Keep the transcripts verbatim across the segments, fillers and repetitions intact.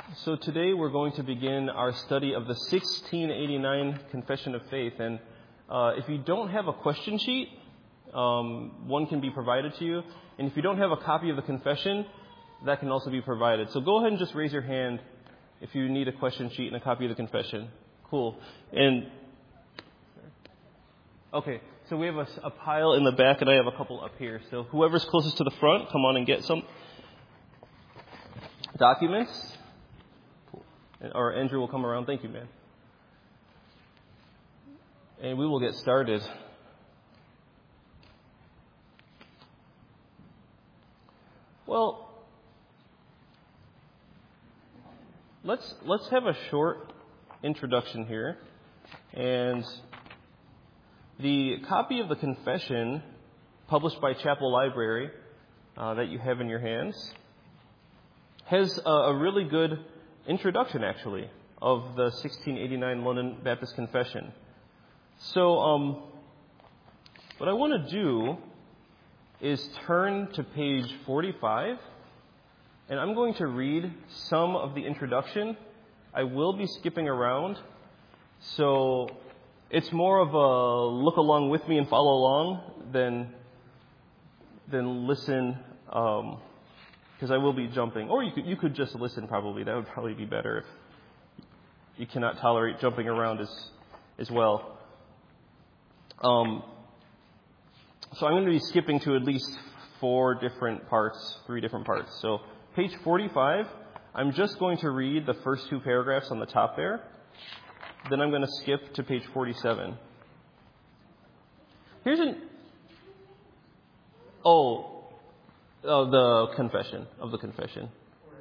So today we're going to begin our study of the sixteen eighty-nine Confession of Faith. And uh, if you don't have a question sheet, um, one can be provided to you. And if you don't have a copy of the confession, that can also be provided. So go ahead and just raise your hand if you need a question sheet and a copy of the confession. Cool. And okay, so we have a, a pile in the back, and I have a couple up here. So whoever's closest to the front, come on and get some documents. Or Andrew will come around. Thank you, man. And we will get started. Well, let's let's have a short introduction here. And the copy of the confession published by Chapel Library uh, that you have in your hands has a, a really good introduction, actually, of the sixteen eighty-nine London Baptist Confession. So um, what I want to do is turn to page forty-five, and I'm going to read some of the introduction. I will be skipping around, so it's more of a look along with me and follow along than, than listen um because I will be jumping. Or you could you could just listen probably. That would probably be better if you cannot tolerate jumping around as as well. Um, so I'm going to be skipping to at least four different parts, three different parts. So page forty-five, I'm just going to read the first two paragraphs on the top there. Then I'm going to skip to page forty-seven. Here's an... Oh... Oh, the confession, of the confession.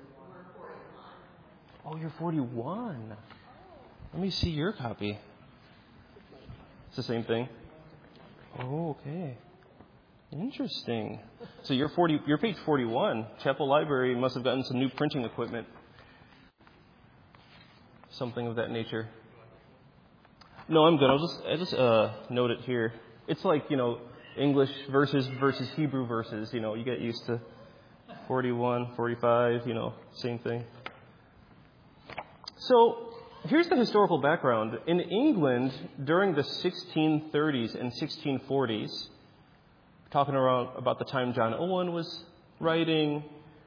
Oh, you're forty-one. Let me see your copy. It's the same thing. Oh, okay. Interesting. So you're forty. You're page forty-one. Chapel Library must have gotten some new printing equipment. Something of that nature. No, I'm good. I'll just I just uh, note it here. It's like, you know, English verses versus Hebrew verses, you know, you get used to forty-one, forty-five, you know, same thing. So here's the historical background. In England, during the sixteen thirties and sixteen forties, talking around about the time John Owen was writing,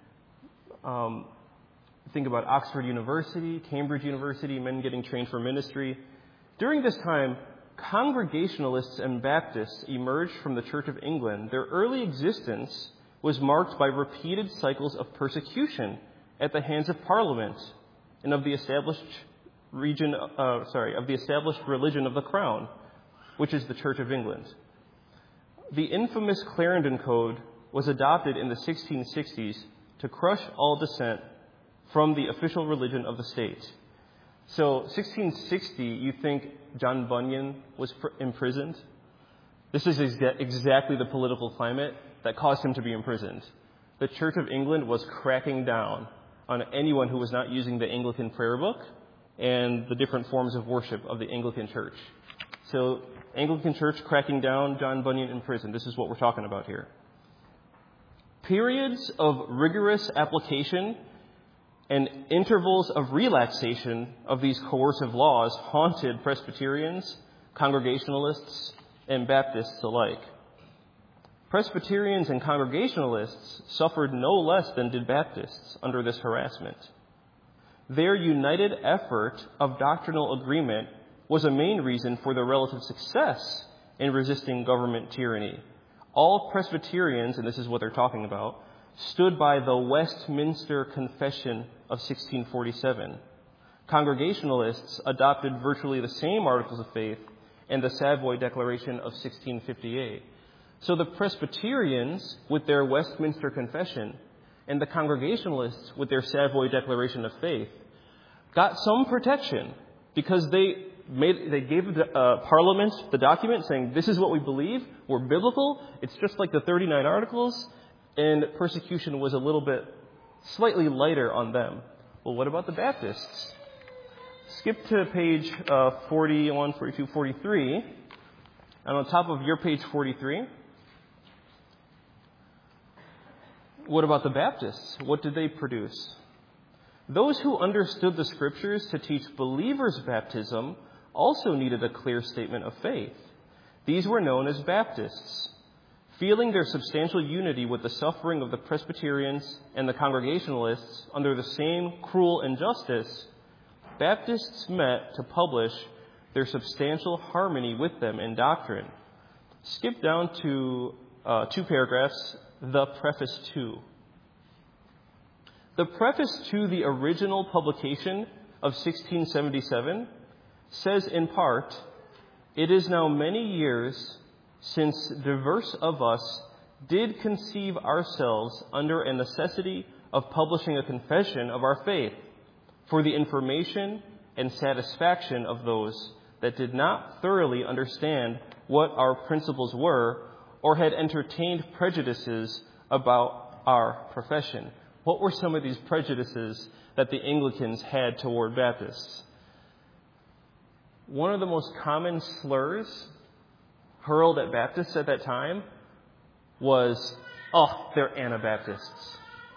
um, think about Oxford University, Cambridge University, men getting trained for ministry. During this time, Congregationalists and Baptists emerged from the Church of England. Their early existence was marked by repeated cycles of persecution at the hands of Parliament and of the established region, uh, sorry, of the established religion of the Crown, which is the Church of England. The infamous Clarendon Code was adopted in the sixteen sixties to crush all dissent from the official religion of the state. So sixteen sixty, you think John Bunyan was pr- imprisoned? This is exa- exactly the political climate that caused him to be imprisoned. The Church of England was cracking down on anyone who was not using the Anglican prayer book and the different forms of worship of the Anglican Church. So Anglican Church cracking down, John Bunyan in prison. This is what we're talking about here. Periods of rigorous application and intervals of relaxation of these coercive laws haunted Presbyterians, Congregationalists, and Baptists alike. Presbyterians and Congregationalists suffered no less than did Baptists under this harassment. Their united effort of doctrinal agreement was a main reason for their relative success in resisting government tyranny. All Presbyterians, and this is what they're talking about, stood by the Westminster Confession of sixteen forty-seven. Congregationalists adopted virtually the same articles of faith and the Savoy Declaration of sixteen fifty-eight. So the Presbyterians, with their Westminster Confession, and the Congregationalists, with their Savoy Declaration of faith, got some protection because they made they gave the uh, Parliament the document saying, this is what we believe, we're biblical, it's just like the thirty-nine Articles, and persecution was a little bit slightly lighter on them. Well, what about the Baptists? Skip to page uh, forty-one, forty-two, forty-three. And on top of your page forty-three, what about the Baptists? What did they produce? Those who understood the Scriptures to teach believers' baptism also needed a clear statement of faith. These were known as Baptists. Feeling their substantial unity with the suffering of the Presbyterians and the Congregationalists under the same cruel injustice, Baptists met to publish their substantial harmony with them in doctrine. Skip down to uh, two paragraphs, the preface to. The preface to the original publication of sixteen seventy-seven says in part, "It is now many years since diverse of us did conceive ourselves under a necessity of publishing a confession of our faith for the information and satisfaction of those that did not thoroughly understand what our principles were or had entertained prejudices about our profession." What were some of these prejudices that the Anglicans had toward Baptists? One of the most common slurs hurled at Baptists at that time was, "Oh, they're Anabaptists."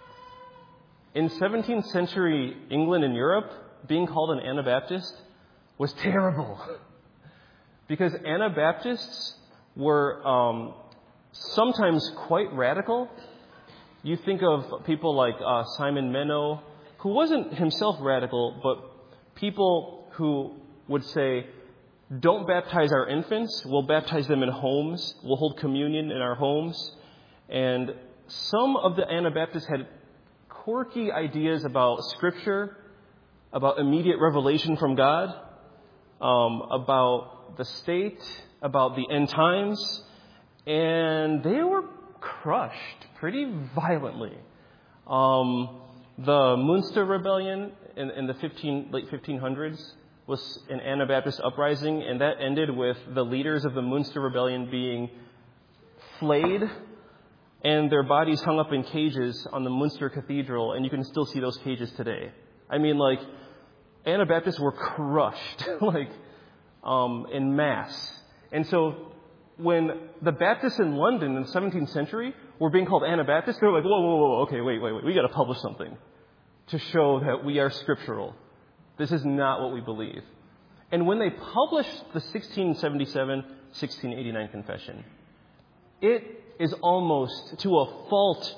In seventeenth century England and Europe, being called an Anabaptist was terrible because Anabaptists were um, sometimes quite radical. You think of people like uh, Simon Menno, who wasn't himself radical, but people who would say, "Don't baptize our infants, we'll baptize them in homes, we'll hold communion in our homes." And some of the Anabaptists had quirky ideas about Scripture, about immediate revelation from God, um, about the state, about the end times, and they were crushed pretty violently. Um, the Munster Rebellion in, in the fifteen, late fifteen hundreds was an Anabaptist uprising, and that ended with the leaders of the Munster Rebellion being flayed and their bodies hung up in cages on the Munster Cathedral, and you can still see those cages today. I mean, like, Anabaptists were crushed, like, um, in mass. And so when the Baptists in London in the seventeenth century were being called Anabaptists, they were like, whoa, whoa, whoa, okay, wait, wait, wait, we got to publish something to show that we are scriptural. This is not what we believe. And when they published the sixteen seventy-seven sixteen eighty-nine Confession, it is almost to a fault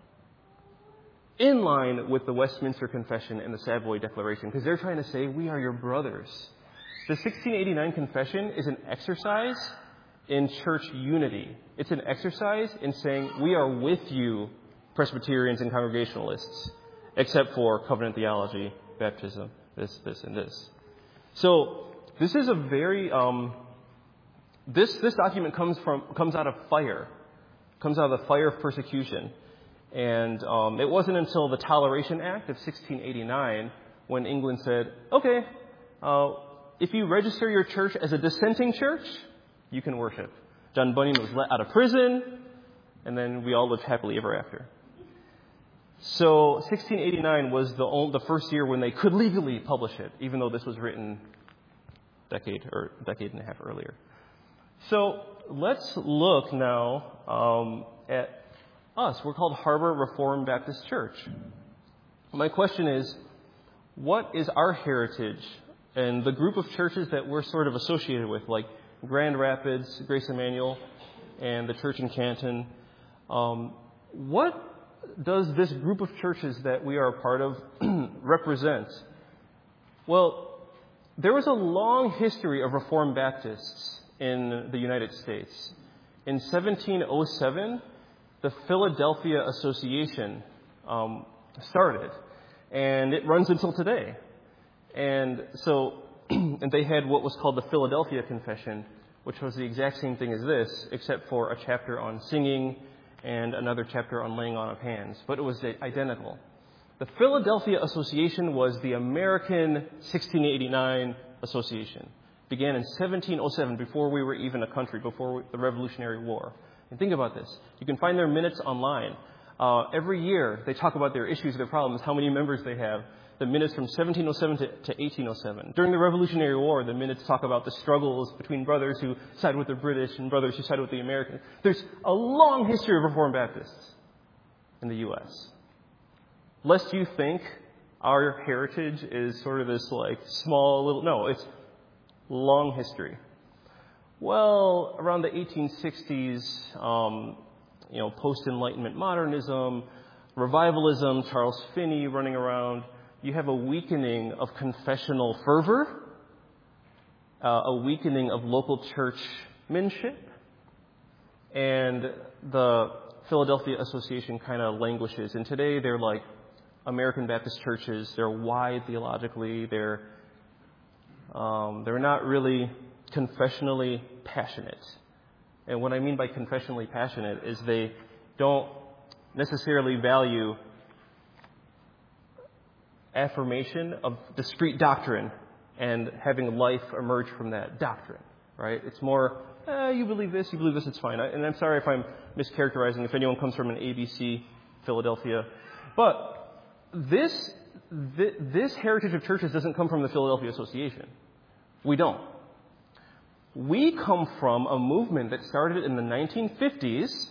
in line with the Westminster Confession and the Savoy Declaration, because they're trying to say, we are your brothers. The sixteen eighty-nine Confession is an exercise in church unity. It's an exercise in saying, we are with you, Presbyterians and Congregationalists, except for covenant theology, baptism, this, this, and this. So this is a very, um, this this document comes from comes out of fire, comes out of the fire of persecution. And um, it wasn't until the Toleration Act of sixteen eighty-nine when England said, okay, uh, if you register your church as a dissenting church, you can worship. John Bunyan was let out of prison, and then we all lived happily ever after. So sixteen eighty-nine was the only, the first year when they could legally publish it, even though this was written a decade or a decade and a half earlier. So let's look now um, at us. We're called Harbor Reformed Baptist Church. My question is, what is our heritage and the group of churches that we're sort of associated with, like Grand Rapids, Grace Emmanuel, and the church in Canton? Um, what does this group of churches that we are a part of represent? Well, there was a long history of Reformed Baptists in the United States. In seventeen oh seven, the Philadelphia Association um, started, and it runs until today. And so, and they had what was called the Philadelphia Confession, which was the exact same thing as this, except for a chapter on singing and another chapter on laying on of hands. But it was identical. The Philadelphia Association was the American sixteen eighty-nine Association. It began in seventeen oh seven, before we were even a country, before the Revolutionary War. And think about this. You can find their minutes online. Uh, every year, they talk about their issues, their problems, how many members they have. The minutes from seventeen oh seven to, to eighteen oh seven. During the Revolutionary War, the minutes talk about the struggles between brothers who side with the British and brothers who side with the Americans. There's a long history of Reformed Baptists in the U S Lest you think our heritage is sort of this like small little, no, it's long history. Well, around the eighteen sixties, um, you know, post-Enlightenment modernism, revivalism, Charles Finney running around, you have a weakening of confessional fervor, uh, a weakening of local churchmanship, and the Philadelphia Association kind of languishes. And today they're like American Baptist churches. They're wide theologically. They're um, they're not really confessionally passionate. And what I mean by confessionally passionate is they don't necessarily value affirmation of discrete doctrine and having life emerge from that doctrine, right? It's more, eh, you believe this, you believe this, it's fine. And I'm sorry if I'm mischaracterizing, if anyone comes from an A B C Philadelphia. But this, this, this heritage of churches doesn't come from the Philadelphia Association. We don't. We come from a movement that started in the nineteen fifties.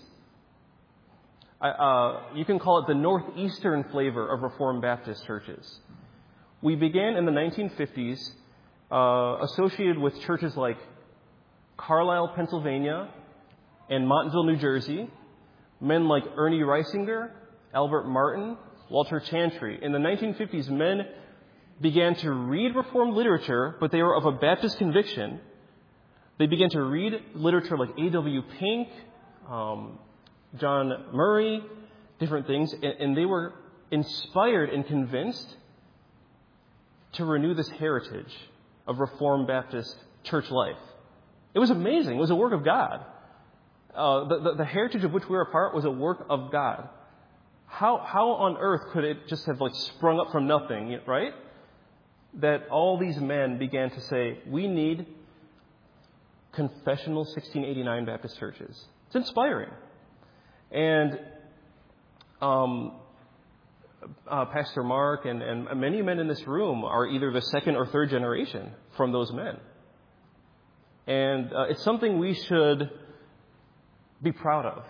Uh, you can call it the northeastern flavor of Reformed Baptist churches. We began in the nineteen fifties uh, associated with churches like Carlisle, Pennsylvania, and Montville, New Jersey. Men like Ernie Reisinger, Albert Martin, Walter Chantry. In the nineteen fifties, men began to read Reformed literature, but they were of a Baptist conviction. They began to read literature like A W Pink, um, John Murray, different things, and, and they were inspired and convinced to renew this heritage of Reformed Baptist church life. It was amazing. It was a work of God. Uh, the, the, the heritage of which we were a part was a work of God. How, how on earth could it just have like sprung up from nothing, right? That all these men began to say, we need confessional sixteen eighty-nine Baptist churches. It's inspiring. And um, uh, Pastor Mark and, and many men in this room are either the second or third generation from those men. And uh, it's something we should be proud of.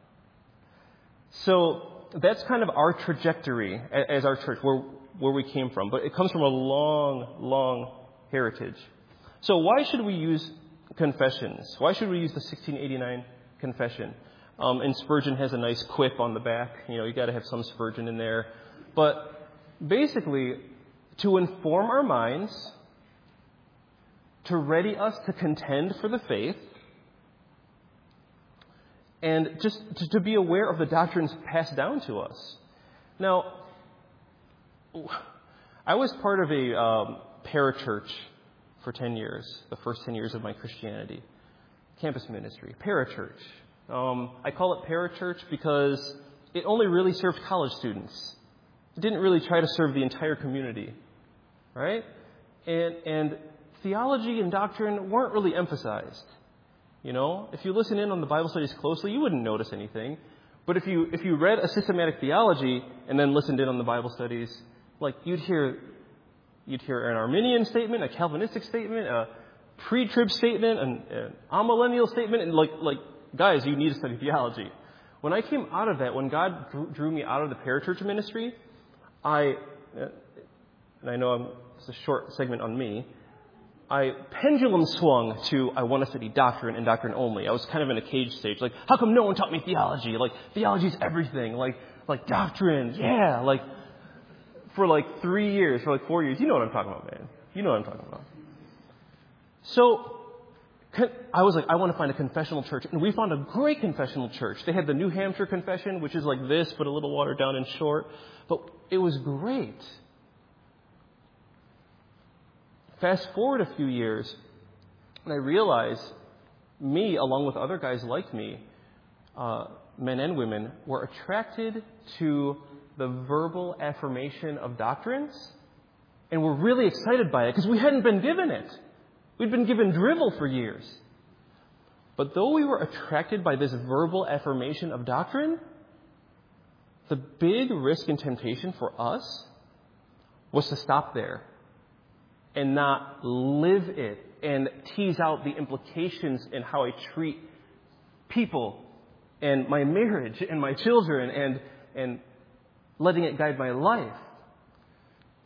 So that's kind of our trajectory as our church, where, where we came from. But it comes from a long, long heritage. So why should we use confessions? Why should we use the sixteen eighty-nine confession? Um, and Spurgeon has a nice quip on the back. You know, you got to have some Spurgeon in there. But basically, to inform our minds, to ready us to contend for the faith, and just to, to be aware of the doctrines passed down to us. Now, I was part of a um, parachurch for ten years, the first ten years of my Christianity. Campus ministry, parachurch. Um, I call it parachurch because it only really served college students. It didn't really try to serve the entire community, right? And, and theology and doctrine weren't really emphasized. You know, if you listen in on the Bible studies closely, you wouldn't notice anything. But if you if you read a systematic theology and then listened in on the Bible studies, like you'd hear you'd hear an Arminian statement, a Calvinistic statement, a pre-trib statement, an, an amillennial statement, and like like guys, you need to study theology. When I came out of that, when God drew, drew me out of the parachurch ministry, I and I know I'm, it's a short segment on me. I pendulum swung to, I want to study doctrine and doctrine only. I was kind of in a cage stage. Like, how come no one taught me theology? Like, theology's everything. Like, like doctrine, yeah. Like, for like three years, for like four years. You know what I'm talking about, man. You know what I'm talking about. So, I was like, I want to find a confessional church. And we found a great confessional church. They had the New Hampshire Confession, which is like this, but a little watered down and short. But it was great. Fast forward a few years, and I realized me, along with other guys like me, uh, men and women, were attracted to the verbal affirmation of doctrines, and were really excited by it because we hadn't been given it. We'd been given drivel for years. But though we were attracted by this verbal affirmation of doctrine, the big risk and temptation for us was to stop there and not live it and tease out the implications in how I treat people and my marriage and my children and, and letting it guide my life.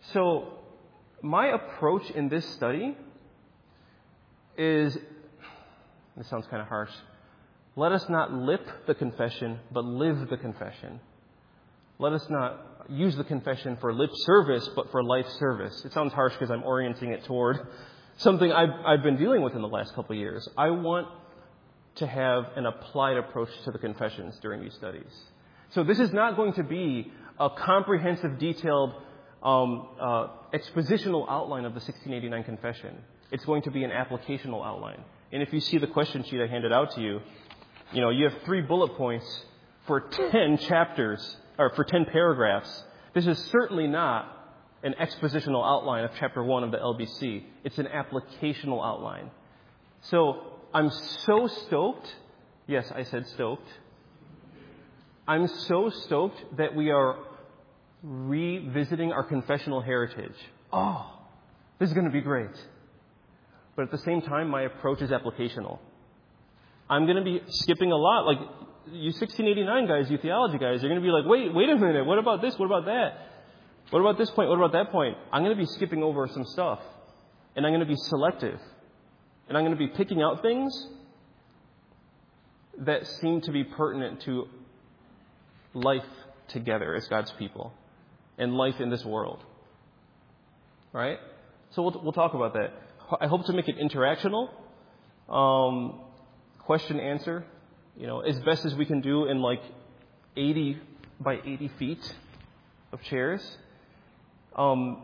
So my approach in this study is, this sounds kind of harsh, let us not lip the confession, but live the confession. Let us not use the confession for lip service, but for life service. It sounds harsh because I'm orienting it toward something I've, I've been dealing with in the last couple of years. I want to have an applied approach to the confessions during these studies. So this is not going to be a comprehensive, detailed, um, uh, expositional outline of the sixteen eighty-nine confession. It's going to be an applicational outline. And if you see the question sheet I handed out to you, you know, you have three bullet points for ten chapters, or for ten paragraphs. This is certainly not an expositional outline of chapter one of the L B C. It's an applicational outline. So I'm so stoked. Yes, I said stoked. I'm so stoked that we are revisiting our confessional heritage. Oh, this is going to be great. But at the same time, my approach is applicational. I'm going to be skipping a lot. Like, you sixteen eighty-nine guys, you theology guys, you're going to be like, wait, wait a minute. What about this? What about that? What about this point? What about that point? I'm going to be skipping over some stuff. And I'm going to be selective. And I'm going to be picking out things that seem to be pertinent to life together as God's people and life in this world. Right? So we'll, we'll talk about that. I hope to make it interactional, um, question answer, you know, as best as we can do in like eighty by eighty feet of chairs. Um,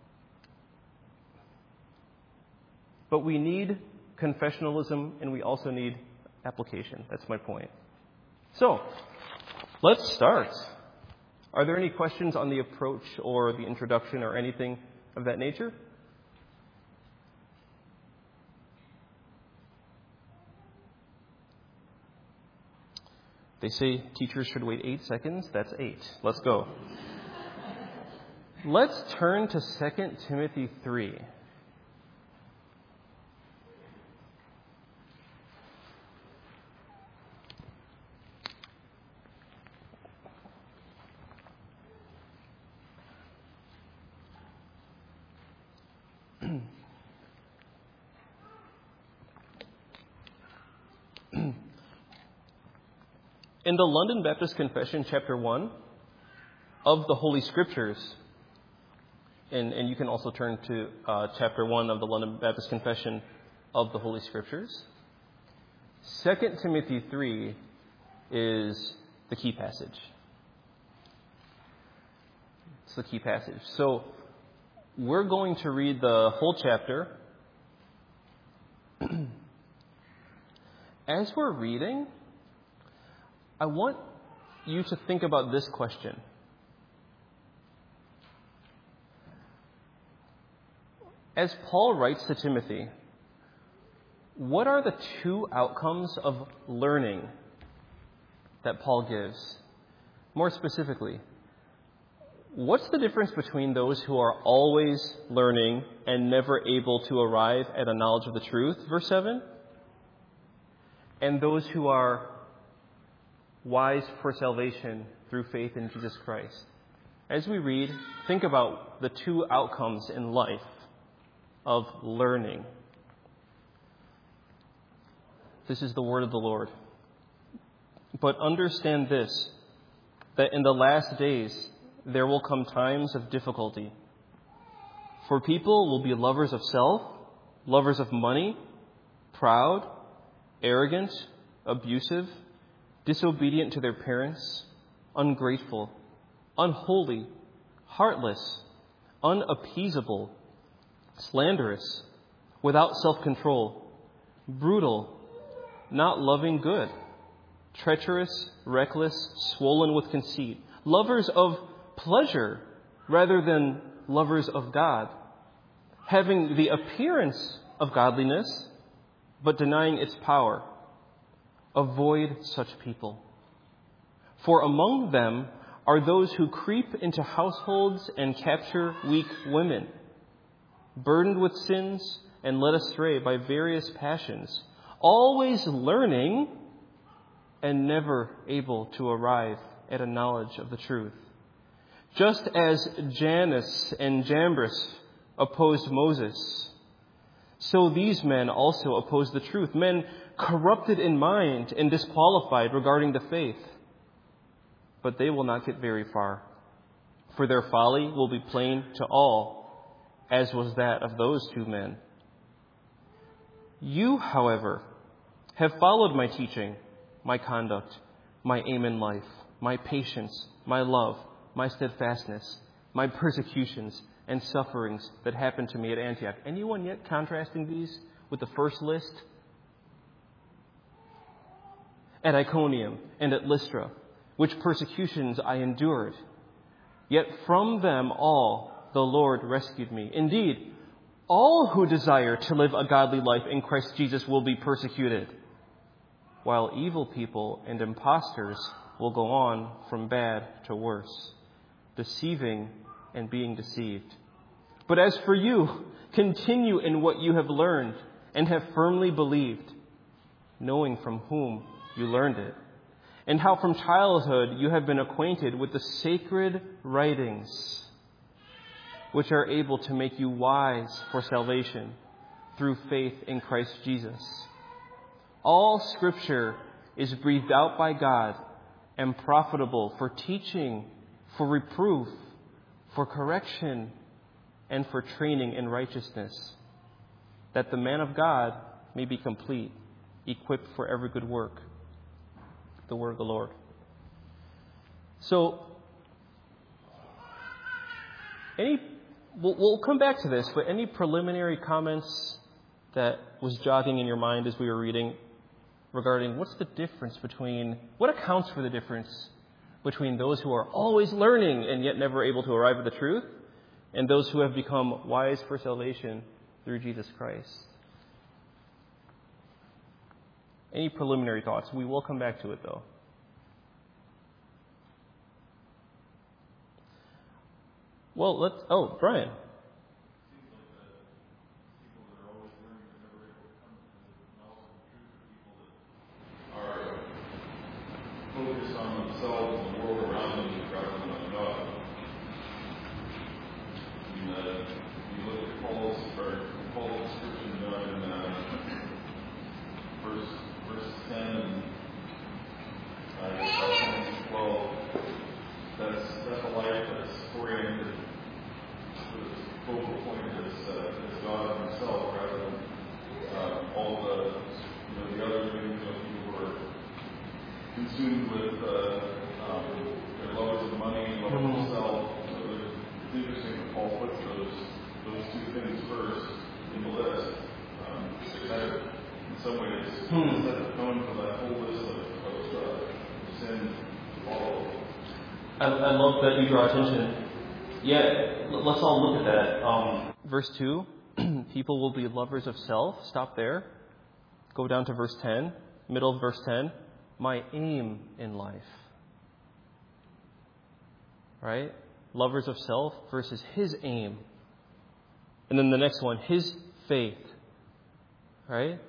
but we need confessionalism and we also need application. That's my point. So, let's start. Are there any questions on the approach or the introduction or anything of that nature? They say teachers should wait eight seconds. That's eight. Let's go. Let's turn to Second Timothy three. In the London Baptist Confession, chapter one, of the Holy Scriptures, and, and you can also turn to uh, chapter one of the London Baptist Confession of the Holy Scriptures, Second Timothy three is the key passage. It's the key passage. So we're going to read the whole chapter. As we're reading, I want you to think about this question. As Paul writes to Timothy, what are the two outcomes of learning that Paul gives? More specifically, what's the difference between those who are always learning and never able to arrive at a knowledge of the truth, verse seven, and those who are wise for salvation through faith in Jesus Christ? As we read, think about the two outcomes in life of learning. This is the word of the Lord. But understand this, that in the last days there will come times of difficulty. For people will be lovers of self, lovers of money, proud, arrogant, abusive, disobedient to their parents, ungrateful, unholy, heartless, unappeasable, slanderous, without self-control, brutal, not loving good, treacherous, reckless, swollen with conceit, lovers of pleasure rather than lovers of God, having the appearance of godliness, but denying its power. Avoid such people. For among them are those who creep into households and capture weak women, burdened with sins and led astray by various passions, always learning and never able to arrive at a knowledge of the truth. Just as Jannes and Jambres opposed Moses, so these men also oppose the truth, men corrupted in mind and disqualified regarding the faith. But they will not get very far, for their folly will be plain to all, as was that of those two men. You, however, have followed my teaching, my conduct, my aim in life, my patience, my love, my steadfastness, my persecutions and sufferings that happened to me at Antioch. Anyone yet contrasting these with the first list? At Iconium and at Lystra, which persecutions I endured. Yet from them all the Lord rescued me. Indeed, all who desire to live a godly life in Christ Jesus will be persecuted, while evil people and impostors will go on from bad to worse, deceiving and being deceived. But as for you, continue in what you have learned and have firmly believed, knowing from whom you learned it, and how from childhood you have been acquainted with the sacred writings, which are able to make you wise for salvation through faith in Christ Jesus. All Scripture is breathed out by God and profitable for teaching, for reproof, for correction, and for training in righteousness, that the man of God may be complete, equipped for every good work. The word of the Lord. So, any we'll, we'll come back to this, but any preliminary comments that was jogging in your mind as we were reading regarding what's the difference between, what accounts for the difference between those who are always learning and yet never able to arrive at the truth, and those who have become wise for salvation through Jesus Christ? Any preliminary thoughts? We will come back to it, though. Well, let's... Oh, Brian. Focused on themselves and the world around them rather than on God. And, uh, you look at Paul's, or Paul's description uh, in uh, verse, verse ten and uh, twelve. That's, that's a life that's oriented with its focal point as, uh, as God Himself rather than uh, all the, you know, the other things that people were consumed with uh, um, their lovers of money and love of self. So it's interesting that Paul puts those those two things first in the list. Um, to kind of, in some ways, hmm. set the tone for that whole list of, of uh, sin to follow. I, I love that you draw attention. Yeah, let's all look at that. Um, verse two, people will be lovers of self. Stop there. Go down to verse ten, middle of verse ten. My aim in life. Right? Lovers of self versus his aim. And then the next one, his faith. Right?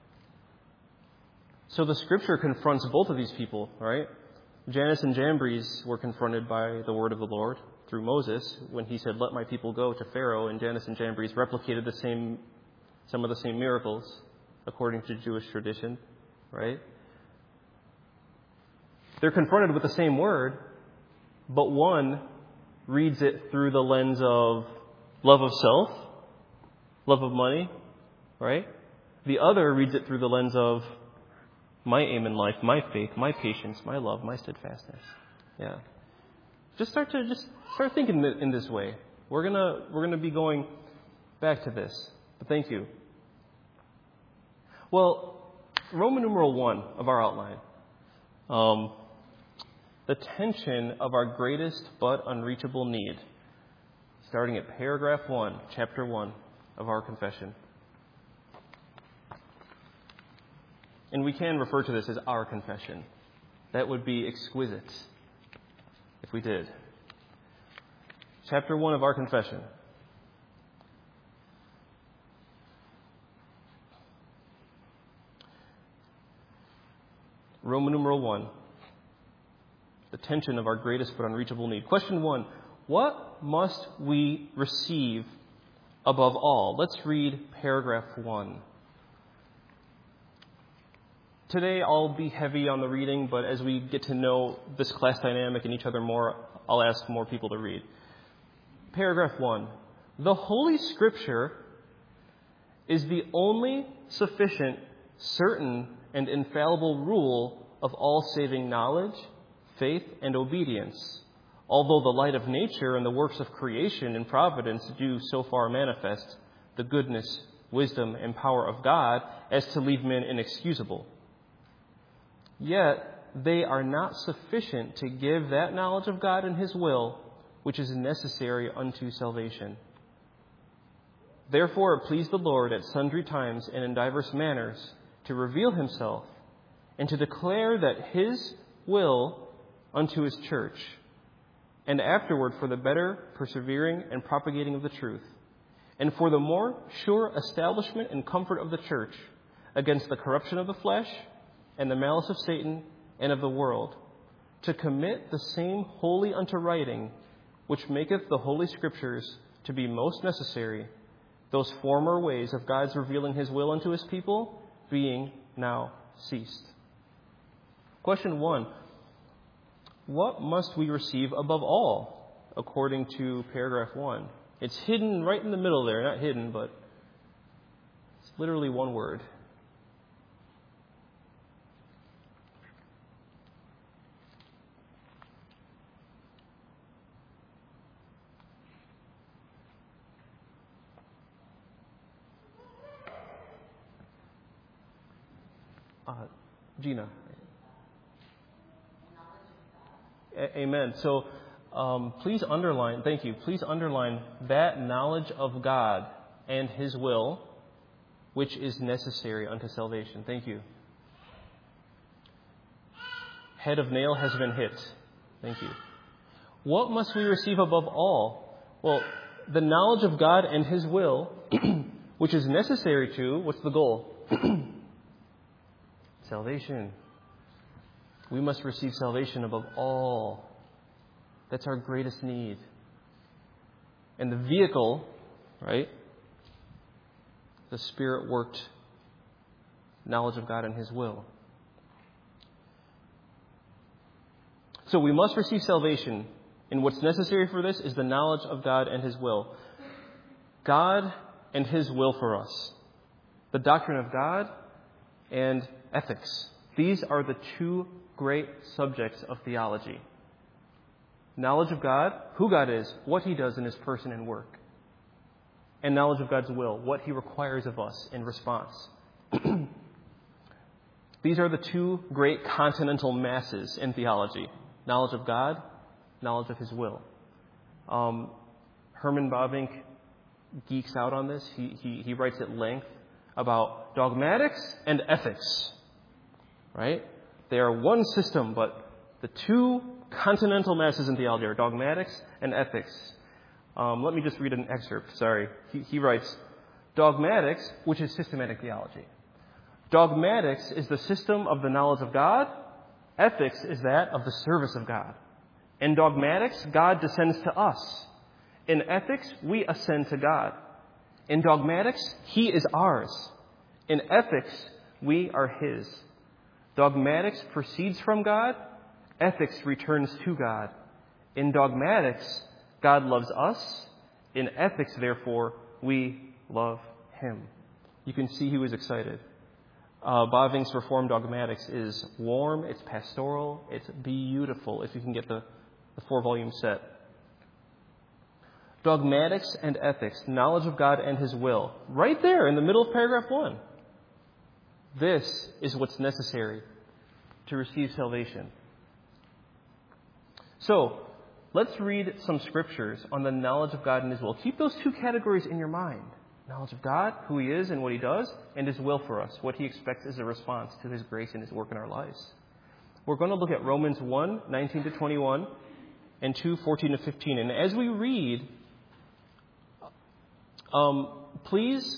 So the Scripture confronts both of these people, right? Jannes and Jambres were confronted by the word of the Lord through Moses when he said, "Let my people go," to Pharaoh, and Jannes and Jambres replicated the same, some of the same miracles according to Jewish tradition, right? They're confronted with the same word, but one reads it through the lens of love of self, love of money, right? The other reads it through the lens of my aim in life, my faith, my patience, my love, my steadfastness. Yeah. Just start to just start thinking in this way. We're gonna we're gonna be going back to this. But thank you. Well, Roman numeral one of our outline. Um, the tension of our greatest but unreachable need. Starting at paragraph one, chapter one of our confession. And we can refer to this as our confession. That would be exquisite if we did. Chapter one of our confession. Roman numeral one. The tension of our greatest but unreachable need. Question one. What must we receive above all? Let's read paragraph one. Today I'll be heavy on the reading, but as we get to know this class dynamic and each other more, I'll ask more people to read. Paragraph one. The Holy Scripture is the only sufficient, certain, and infallible rule of all saving knowledge, faith, and obedience, although the light of nature and the works of creation and providence do so far manifest the goodness, wisdom, and power of God as to leave men inexcusable. Yet they are not sufficient to give that knowledge of God and His will which is necessary unto salvation. Therefore it pleased the Lord at sundry times and in divers manners to reveal Himself and to declare that His will unto His church, and afterward for the better persevering and propagating of the truth, and for the more sure establishment and comfort of the church against the corruption of the flesh and the malice of Satan and of the world, to commit the same wholly unto writing, which maketh the Holy Scriptures to be most necessary, those former ways of God's revealing His will unto His people being now ceased. Question one. What must we receive above all, according to paragraph one? It's hidden right in the middle there. Not hidden, but it's literally one word. Uh, Gina. A- amen. So um, please underline, thank you, please underline that knowledge of God and His will, which is necessary unto salvation. Thank you. Head of nail has been hit. Thank you. What must we receive above all? Well, the knowledge of God and His will, which is necessary to, what's the goal? Salvation. We must receive salvation above all. That's our greatest need. And the vehicle, right? The Spirit-worked knowledge of God and His will. So we must receive salvation. And what's necessary for this is the knowledge of God and His will. God and His will for us. The doctrine of God and ethics. These are the two great subjects of theology. Knowledge of God, who God is, what He does in His person and work. And knowledge of God's will, what He requires of us in response. These are the two great continental masses in theology. Knowledge of God, knowledge of His will. Um, Herman Bavinck geeks out on this. He, he, he writes at length about dogmatics and ethics. Right? They are one system, but the two continental masses in theology are dogmatics and ethics. Um, let me just read an excerpt. Sorry. He, he writes, dogmatics, which is systematic theology. Dogmatics is the system of the knowledge of God. Ethics is that of the service of God. In dogmatics, God descends to us. In ethics, we ascend to God. In dogmatics, He is ours. In ethics, we are His. Dogmatics proceeds from God. Ethics returns to God. In dogmatics, God loves us. In ethics, therefore, we love Him. You can see he was excited. Uh, Bavinck's Reformed Dogmatics is warm, it's pastoral, it's beautiful if you can get the, the four-volume set. Dogmatics and ethics, knowledge of God and His will. Right there in the middle of paragraph one. This is what's necessary to receive salvation. So, let's read some scriptures on the knowledge of God and His will. Keep those two categories in your mind. Knowledge of God, who He is and what He does, and His will for us, what He expects as a response to His grace and His work in our lives. We're going to look at Romans one, nineteen to twenty-one, and two, fourteen to fifteen. And as we read, um, please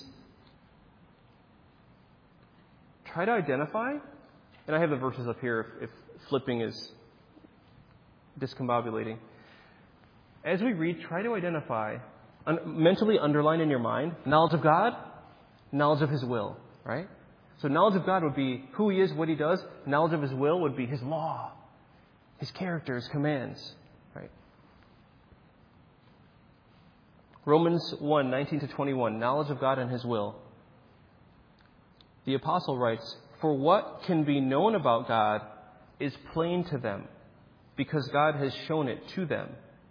try to identify, and I have the verses up here if, if flipping is discombobulating. as we read, try to identify, un- mentally underline in your mind, knowledge of God, knowledge of His will, right? So knowledge of God would be who He is, what He does. Knowledge of His will would be His law, His character, His commands, right? Romans one, nineteen to twenty-one, knowledge of God and His will. The apostle writes, "For what can be known about God is plain to them, because God has shown it to them.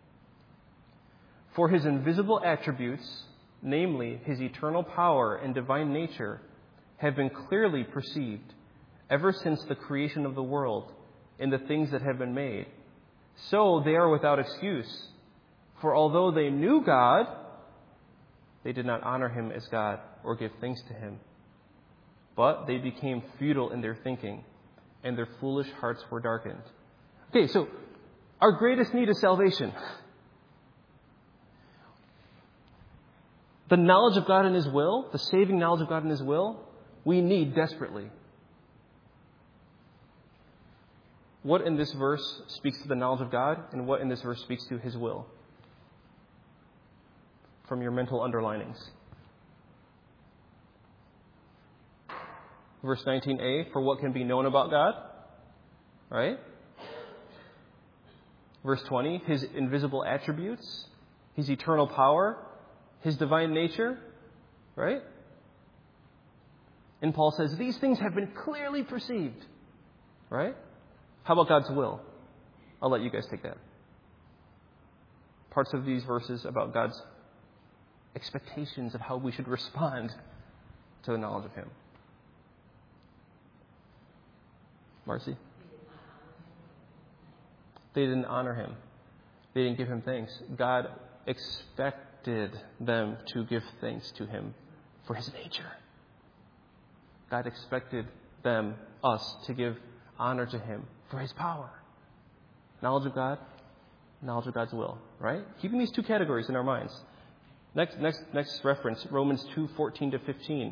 For His invisible attributes, namely His eternal power and divine nature, have been clearly perceived ever since the creation of the world in the things that have been made. So they are without excuse. For although they knew God, they did not honor Him as God or give thanks to Him. But they became futile in their thinking, and their foolish hearts were darkened." Okay, so our greatest need is salvation. The knowledge of God and His will, the saving knowledge of God and His will, we need desperately. What in this verse speaks to the knowledge of God, and what in this verse speaks to His will? From your mental underlinings. Verse nineteen a, for what can be known about God? Right? Verse twenty, His invisible attributes, His eternal power, His divine nature. Right? And Paul says, these things have been clearly perceived. Right? How about God's will? I'll let you guys take that. Parts of these verses about God's expectations of how we should respond to the knowledge of Him. Marcy? They didn't honor Him. They didn't give Him thanks. God expected them to give thanks to Him for His nature. God expected them, us, to give honor to Him for His power. Knowledge of God, knowledge of God's will, right? Keeping these two categories in our minds. Next, next, next reference, Romans two, fourteen to fifteen.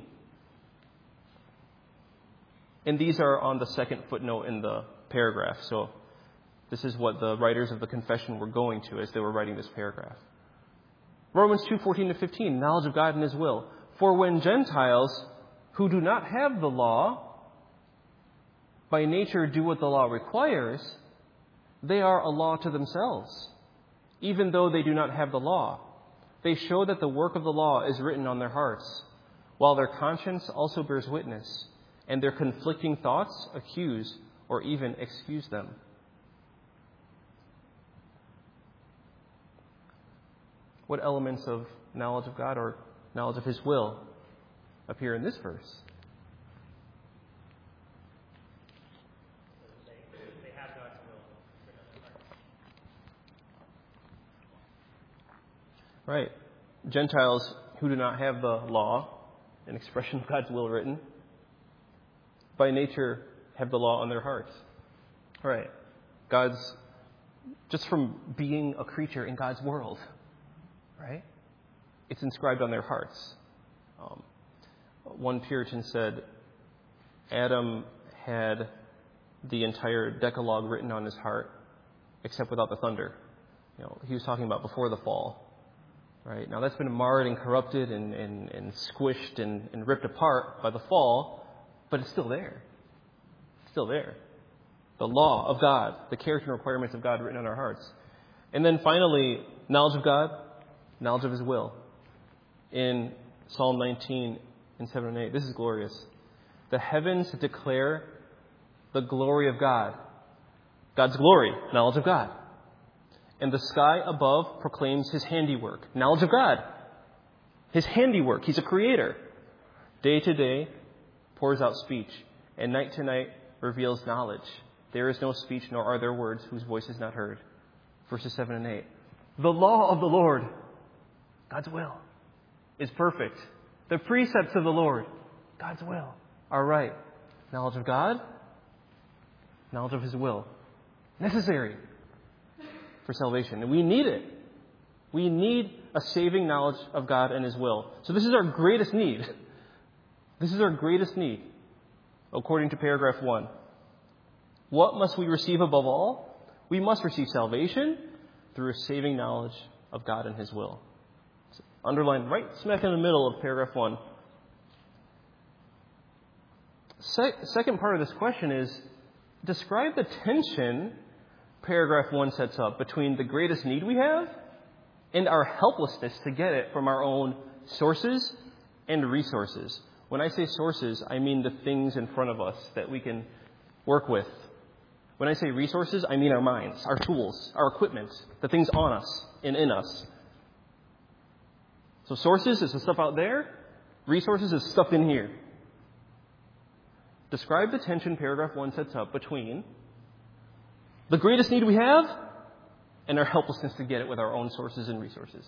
And these are on the second footnote in the paragraph. So this is what the writers of the confession were going to as they were writing this paragraph. Romans two, fourteen to fifteen, knowledge of God and His will. For when Gentiles who do not have the law by nature do what the law requires, they are a law to themselves, even though they do not have the law. They show that the work of the law is written on their hearts, while their conscience also bears witness, and their conflicting thoughts accuse or even excuse them. What elements of knowledge of God or knowledge of His will appear in this verse? They have God's will written on their hearts. Right. Gentiles who do not have the law, an expression of God's will written, by nature have the law on their hearts. Right. God's, just from being a creature in God's world, right? It's inscribed on their hearts. Um, one Puritan said Adam had the entire Decalogue written on his heart, except without the thunder. You know, he was talking about before the fall. Right? Now that's been marred and corrupted and, and, and squished and, and ripped apart by the fall, but it's still there. It's still there. The law of God, the character and requirements of God written on our hearts. And then finally, knowledge of God, knowledge of His will. In Psalm nineteen and seven and eight, this is glorious. The heavens declare the glory of God. God's glory, knowledge of God. And the sky above proclaims His handiwork, knowledge of God. His handiwork, He's a creator. Day to day pours out speech, and night to night reveals knowledge. There is no speech, nor are there words whose voice is not heard. Verses seven and eight. The law of the Lord, God's will, is perfect. The precepts of the Lord, God's will, are right. Knowledge of God, knowledge of His will. Necessary for salvation. And we need it. We need a saving knowledge of God and His will. So this is our greatest need. This is our greatest need, according to paragraph one. What must we receive above all? We must receive salvation through a saving knowledge of God and His will. It's underlined right smack in the middle of paragraph one. Se- second part of this question is, describe the tension paragraph one sets up between the greatest need we have and our helplessness to get it from our own sources and resources. When I say sources, I mean the things in front of us that we can work with. When I say resources, I mean our minds, our tools, our equipment, the things on us and in us. So sources is the stuff out there. Resources is stuff in here. Describe the tension paragraph one sets up between the greatest need we have and our helplessness to get it with our own sources and resources.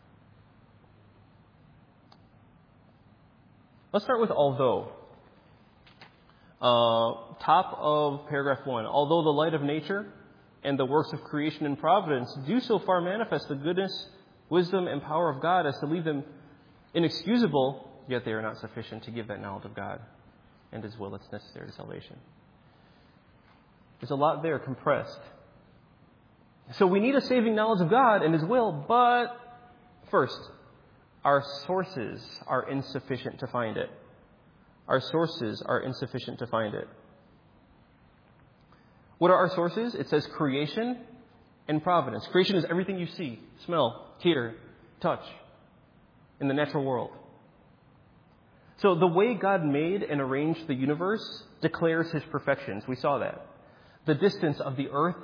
Let's start with although. Uh, top of paragraph one. Although the light of nature and the works of creation and providence do so far manifest the goodness, wisdom, and power of God as to leave them inexcusable, yet they are not sufficient to give that knowledge of God and His will that's necessary to salvation. There's a lot there compressed. So we need a saving knowledge of God and His will, but first, our sources are insufficient to find it. Our sources are insufficient to find it. What are our sources? It says creation and providence. Creation is everything you see, smell, hear, touch in the natural world. So the way God made and arranged the universe declares His perfections. We saw that. The distance of the earth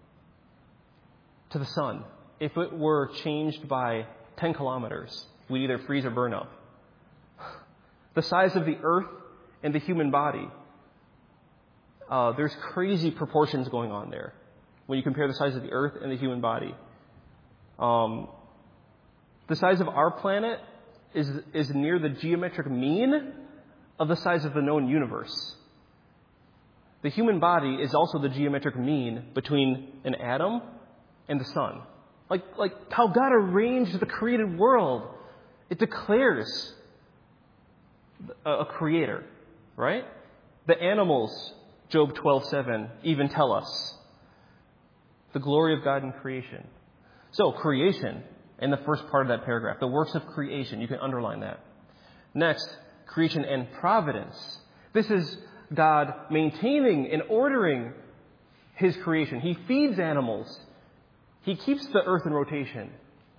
to the sun, if it were changed by ten kilometers, we'd either freeze or burn up. The size of the earth and the human body, uh, there's crazy proportions going on there when you compare the size of the earth and the human body. Um, the size of our planet is is near the geometric mean of the size of the known universe. The human body is also the geometric mean between an atom and the sun. Like, like how God arranged the created world. It declares a, a creator, right? The animals, Job twelve seven, even tell us the glory of God in creation. So, creation, in the first part of that paragraph, the works of creation, you can underline that. Next, creation and providence. This is God maintaining and ordering His creation. He feeds animals. He keeps the earth in rotation.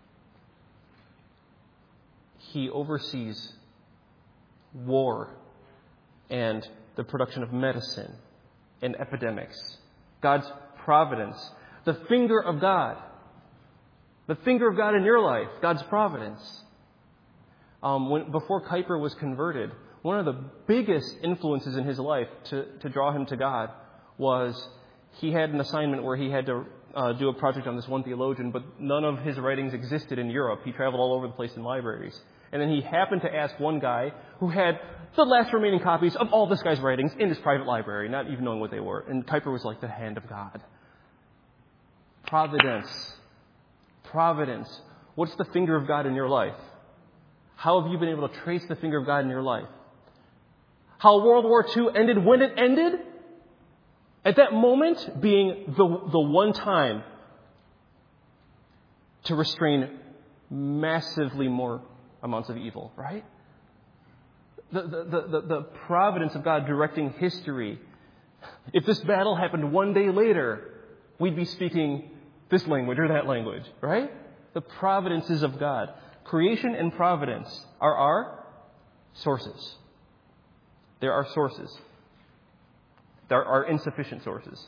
He oversees war and the production of medicine and epidemics. God's providence. The finger of God. The finger of God in your life. God's providence. Um, when, before Kuyper was converted, one of the biggest influences in his life to, to draw him to God was he had an assignment where he had to uh, do a project on this one theologian, but none of his writings existed in Europe. He traveled all over the place in libraries. And then he happened to ask one guy who had the last remaining copies of all this guy's writings in his private library, not even knowing what they were. And Kuyper was like the hand of God. Providence. Providence. What's the finger of God in your life? How have you been able to trace the finger of God in your life? How World War Two ended when it ended? At that moment being the, the one time to restrain massively more amounts of evil, right? The, the, the, the, the providence of God directing history. If this battle happened one day later, we'd be speaking this language or that language, right? The providences of God. Creation and providence are our sources. There are sources. There are insufficient sources.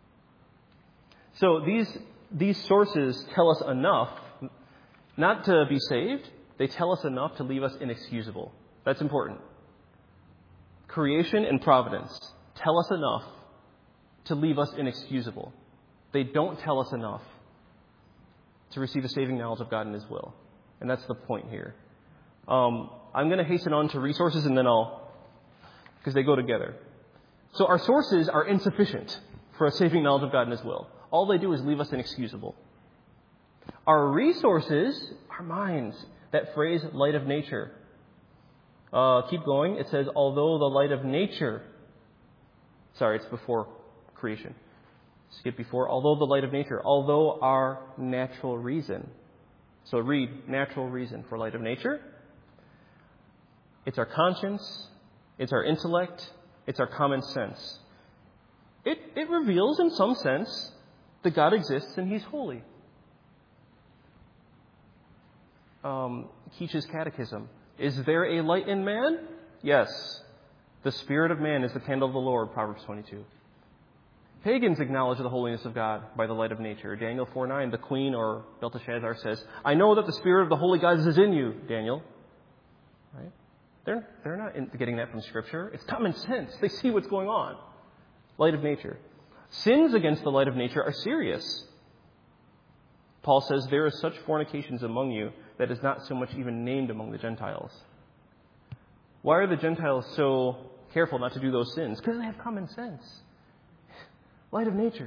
So these, these sources tell us enough not to be saved. They tell us enough to leave us inexcusable. That's important. Creation and providence tell us enough to leave us inexcusable. They don't tell us enough to receive a saving knowledge of God and His will. And that's the point here. Um, I'm going to hasten on to resources and then I'll, because they go together. So our sources are insufficient for a saving knowledge of God and His will. All they do is leave us inexcusable. Our resources, our minds, that phrase, light of nature. Uh, keep going. It says, although the light of nature, sorry, it's before creation. Skip before, although the light of nature, although our natural reason. So read natural reason for light of nature. It's our conscience. It's our intellect. It's our common sense. It, it reveals in some sense that God exists and He's holy. Um, Keach's Catechism. Is there a light in man? Yes. The spirit of man is the candle of the Lord, Proverbs twenty-two. Pagans acknowledge the holiness of God by the light of nature. Daniel four nine, the queen, or Belteshazzar, says, I know that the spirit of the holy gods is in you, Daniel. Right? They're, they're not in, getting that from Scripture. It's common sense. They see what's going on. Light of nature. Sins against the light of nature are serious. Paul says, there is such fornications among you that is not so much even named among the Gentiles. Why are the Gentiles so careful not to do those sins? Because they have common sense. Light of nature.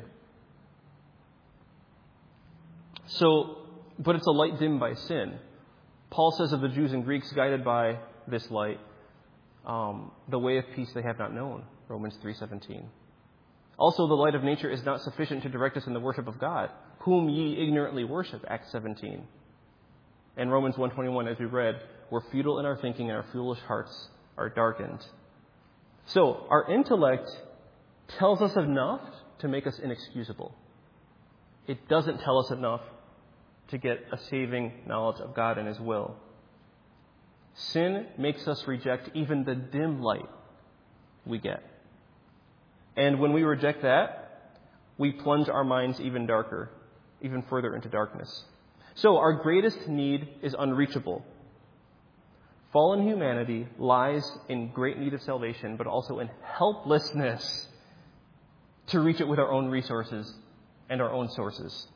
So, but it's a light dimmed by sin. Paul says of the Jews and Greeks guided by this light, um, the way of peace they have not known, Romans three seventeen. Also, the light of nature is not sufficient to direct us in the worship of God, whom ye ignorantly worship, Acts seventeen. And Romans one twenty-one, as we read, we're futile in our thinking and our foolish hearts are darkened. So, our intellect tells us enough to make us inexcusable. It doesn't tell us enough to get a saving knowledge of God and His will. Sin makes us reject even the dim light we get. And when we reject that, we plunge our minds even darker, even further into darkness. So our greatest need is unreachable. Fallen humanity lies in great need of salvation, but also in helplessness to reach it with our own resources and our own sources.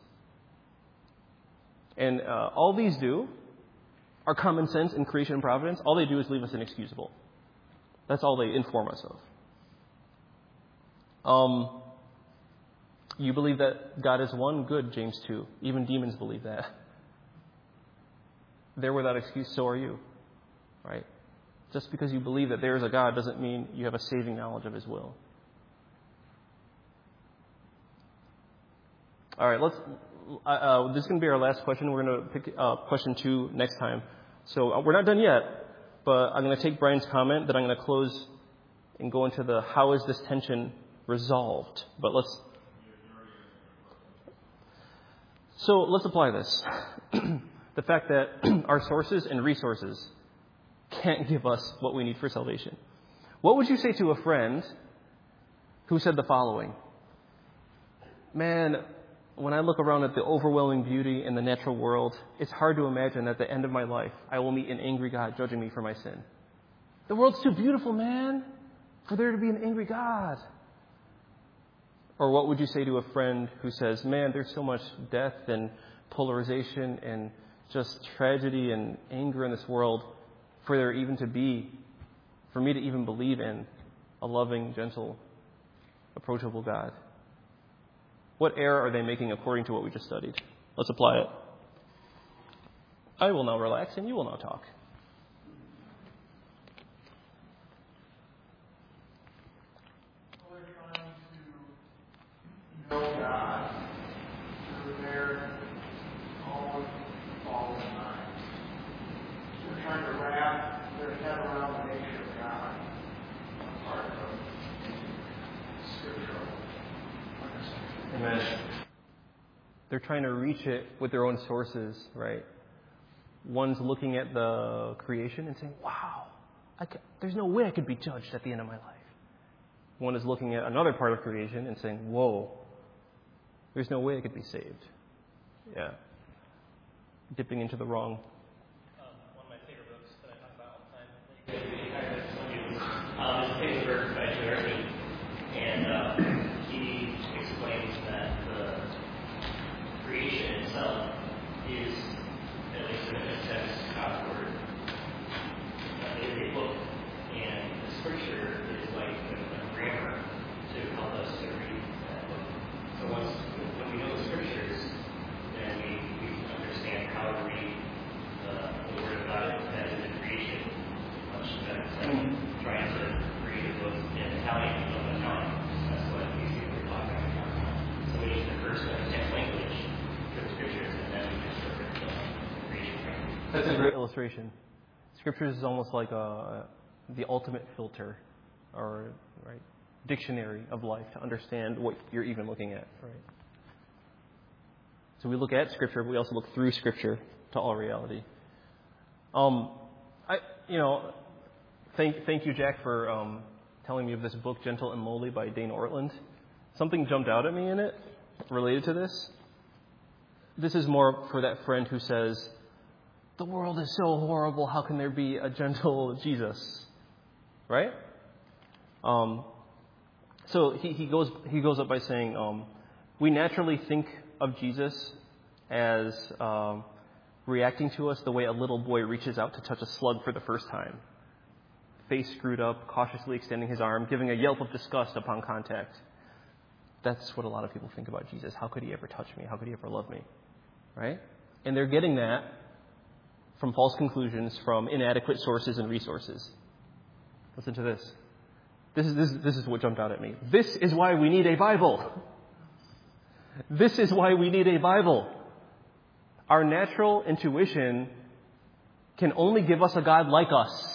And uh, all these do, our common sense and creation and providence, all they do is leave us inexcusable. That's all they inform us of. Um, you believe that God is one? Good, James two. Even demons believe that. They're without excuse, so are you. Right? Just because you believe that there is a God doesn't mean you have a saving knowledge of His will. All right, let's. Uh, uh, this is going to be our last question. We're going to pick uh, question two next time. So uh, we're not done yet, but I'm going to take Brian's comment. Then I'm going to close and go into the how is this tension resolved. But let's. So let's apply this. The fact that our sources and resources can't give us what we need for salvation. What would you say to a friend who said the following? Man, when I look around at the overwhelming beauty in the natural world, it's hard to imagine that at the end of my life, I will meet an angry God judging me for my sin. The world's too beautiful, man, for there to be an angry God. Or what would you say to a friend who says, man, there's so much death and polarization and just tragedy and anger in this world for there even to be, for me to even believe in a loving, gentle, approachable God? What error are they making according to what we just studied? Let's apply it. I will now relax and you will now talk. Well, they're trying to know God through their own fallen minds. They're trying to wrap their head around the nature of God, apart from scriptural understanding. Amen. They're trying to reach it with their own sources, right? One's looking at the creation and saying, wow, I could, there's no way I could be judged at the end of my life. One is looking at another part of creation and saying, whoa, there's no way I could be saved. Yeah. Dipping into the wrong. Um, one of my favorite books that I talk about all the time. Um, is Pittsburgh by Jeremy. And uh, he explains that the creation itself is, at least in a sense, God's Word. Uh, it is a book, and the Scripture is like a, a grammar to help us to read that book. So once when we know the Scriptures, then we, we understand how to read illustration. Scriptures is almost like a, the ultimate filter or right dictionary of life to understand what you're even looking at. Right. So we look at Scripture, but we also look through Scripture to all reality. Um, I, you know, thank thank you, Jack, for um, telling me of this book, Gentle and Lowly by Dane Ortland. Something jumped out at me in it related to this. This is more for that friend who says, the world is so horrible, how can there be a gentle Jesus? Right? Um, so he, he goes he goes up by saying, um, we naturally think of Jesus as um, reacting to us the way a little boy reaches out to touch a slug for the first time. Face screwed up, cautiously extending his arm, giving a yelp of disgust upon contact. That's what a lot of people think about Jesus. How could he ever touch me? How could he ever love me? Right? And they're getting that from false conclusions from inadequate sources and resources. Listen to this. This is, this, this is what jumped out at me. This is why we need a Bible. This is why we need a Bible. Our natural intuition can only give us a God like us.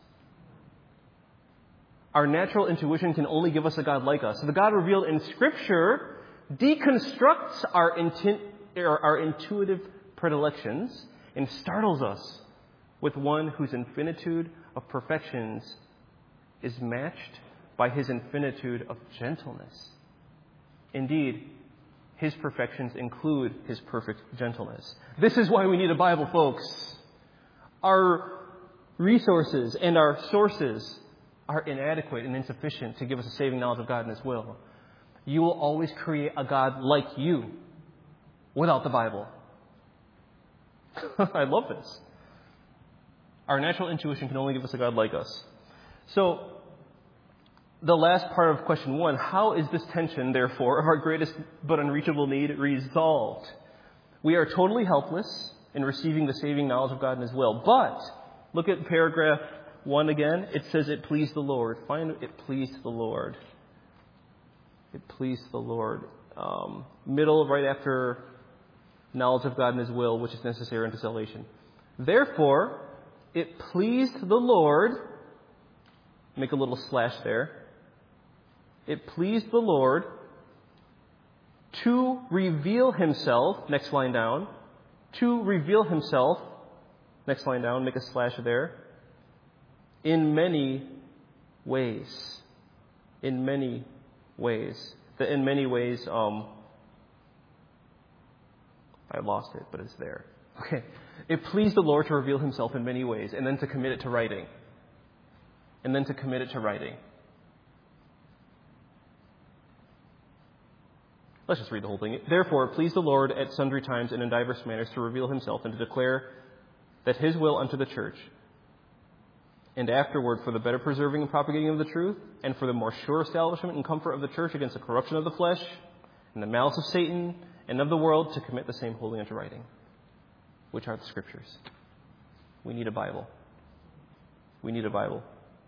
Our natural intuition can only give us a God like us. So the God revealed in Scripture deconstructs our, intent, our intuitive predilections and startles us with one whose infinitude of perfections is matched by his infinitude of gentleness. Indeed, his perfections include his perfect gentleness. This is why we need a Bible, folks. Our resources and our sources are inadequate and insufficient to give us a saving knowledge of God and His will. You will always create a God like you without the Bible. I love this. Our natural intuition can only give us a God like us. So, the last part of question one, how is this tension, therefore, of our greatest but unreachable need resolved? We are totally helpless in receiving the saving knowledge of God and His will. But, look at paragraph one again. It says, it pleased the Lord. Find it pleased the Lord. It pleased the Lord. Um, middle, right after knowledge of God and His will, which is necessary unto salvation. Therefore, it pleased the Lord. Make a little slash there. It pleased the Lord to reveal Himself, next line down, to reveal Himself, next line down, make a slash there, in many ways. In many ways. The in many ways, um, I lost it, but it's there. Okay. It pleased the Lord to reveal Himself in many ways, and then to commit it to writing. And then to commit it to writing. Let's just read the whole thing. Therefore, it pleased the Lord at sundry times and in divers manners to reveal Himself and to declare that His will unto the church, and afterward for the better preserving and propagating of the truth, and for the more sure establishment and comfort of the church against the corruption of the flesh, and the malice of Satan, and of the world, to commit the same wholly unto writing, which are the Scriptures. We need a Bible. We need a Bible.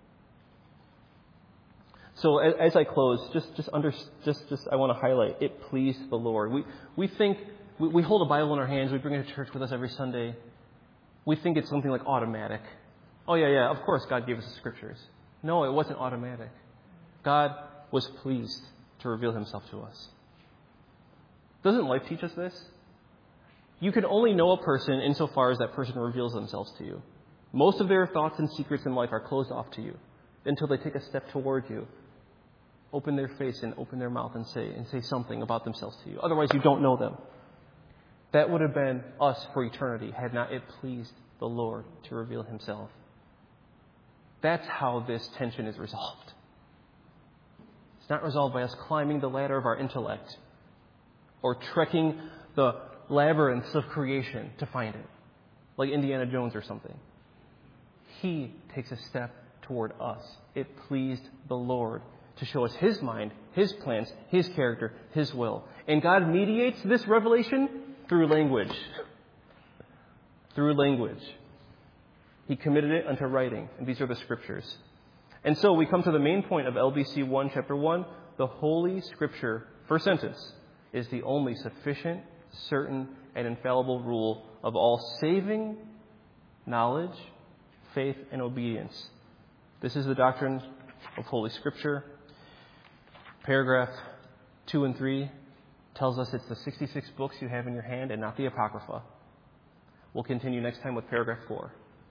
So as I close, just just under just just I want to highlight it pleased the Lord. We we think we, we hold a Bible in our hands. We bring it to church with us every Sunday. We think it's something like automatic. Oh yeah, yeah. Of course, God gave us the Scriptures. No, it wasn't automatic. God was pleased to reveal Himself to us. Doesn't life teach us this? You can only know a person insofar as that person reveals themselves to you. Most of their thoughts and secrets in life are closed off to you until they take a step toward you. Open their face and open their mouth and say and say something about themselves to you. Otherwise, you don't know them. That would have been us for eternity had not it pleased the Lord to reveal Himself. That's how this tension is resolved. It's not resolved by us climbing the ladder of our intellect or trekking the labyrinths of creation to find it, like Indiana Jones or something. He takes a step toward us. It pleased the Lord to show us His mind, His plans, His character, His will. And God mediates this revelation through language. Through language. He committed it unto writing, and these are the Scriptures. And so we come to the main point of L B C one, chapter one. The Holy Scripture, first sentence, is the only sufficient, certain, and infallible rule of all saving knowledge, faith, and obedience. This is the doctrine of Holy Scripture. Paragraph two and three tells us it's the sixty-six books you have in your hand and not the Apocrypha. We'll continue next time with paragraph four.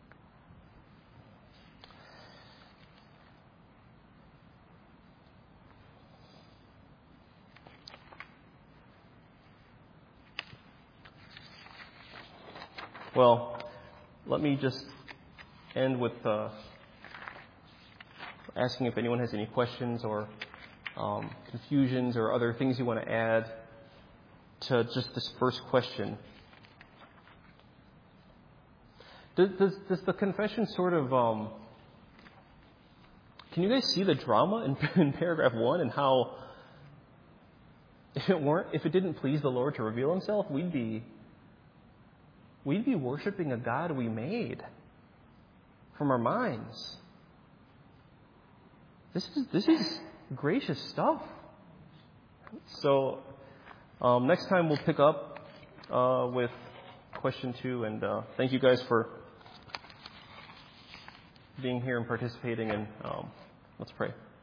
Well, let me just end with uh, asking if anyone has any questions or um, confusions or other things you want to add to just this first question. Does, does, does the confession sort of, um, can you guys see the drama in, in paragraph one and how if it weren't, if it didn't please the Lord to reveal himself, we'd be, we'd be worshiping a God we made from our minds. This is, this is gracious stuff. So, um, next time we'll pick up, uh, with question two, and, uh, thank you guys for being here and participating, and um, let's pray.